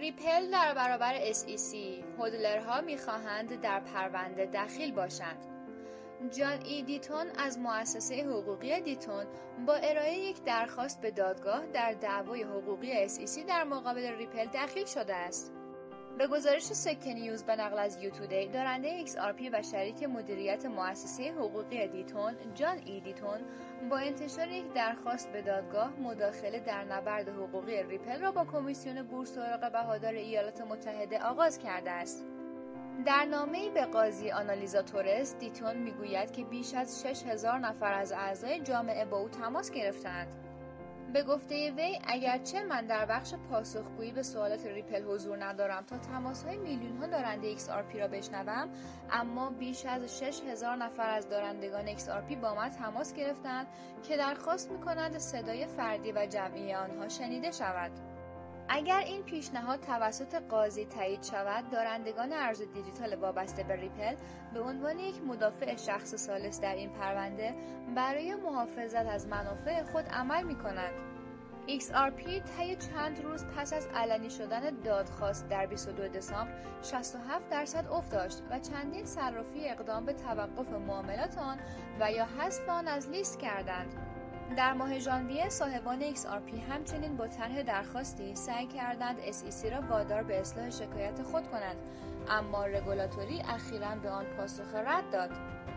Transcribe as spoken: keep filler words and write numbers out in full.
ریپل در برابر اس ای سی، هودلرها می‌خواهند در پرونده دخیل باشند. جان ای دیتون از مؤسسه حقوقی دیتون با ارائه یک درخواست به دادگاه در دعوای حقوقی اس ای سی در مقابل ریپل دخیل شده است. به گزارش سکه نیوز به نقل از یو تودی، دارنده ایکس آر پی و شریک مدیریت مؤسسه حقوقی دیتون، جان ای دیتون، با انتشار یک درخواست به دادگاه مداخله در نبرد حقوقی ریپل را با کمیسیون بورس اوراق بهادار ایالات متحده آغاز کرده است. در نامه‌ای به قاضی آنالیزا تورس، دیتون میگوید که بیش از شش هزار نفر از اعضای جامعه با او تماس گرفتند. به گفته وی، اگرچه من در بخش پاسخگویی به سوالات ریپل حضور ندارم تا تماس‌های میلیون‌ها دارنده ایکس آر پی را بشنوم، اما بیش از شش هزار نفر از دارندگان ایکس آر پی با من تماس گرفتند که درخواست می‌کنند صدای فردی و جمعی آنها شنیده شود. اگر این پیشنهاد توسط قاضی تایید شود، دارندگان ارز دیجیتال وابسته به ریپل به عنوان یک مدافع شخص ثالث در این پرونده برای محافظت از منافع خود عمل می‌کنند. ایکس آر پی طی چند روز پس از علنی شدن دادخواست در بیست و دو دسامبر شصت و هفت درصد افت داشت و چندین صرافی اقدام به توقف معاملات آن و یا حذف آن از لیست کردند. در ماه ژانویه صاحبان ایکس آر پی همچنین با طرح درخواستی سعی کردند اس ای سی را وادار به اصلاح شکایت خود کنند، اما رگولاتوری اخیراً به آن پاسخ رد داد.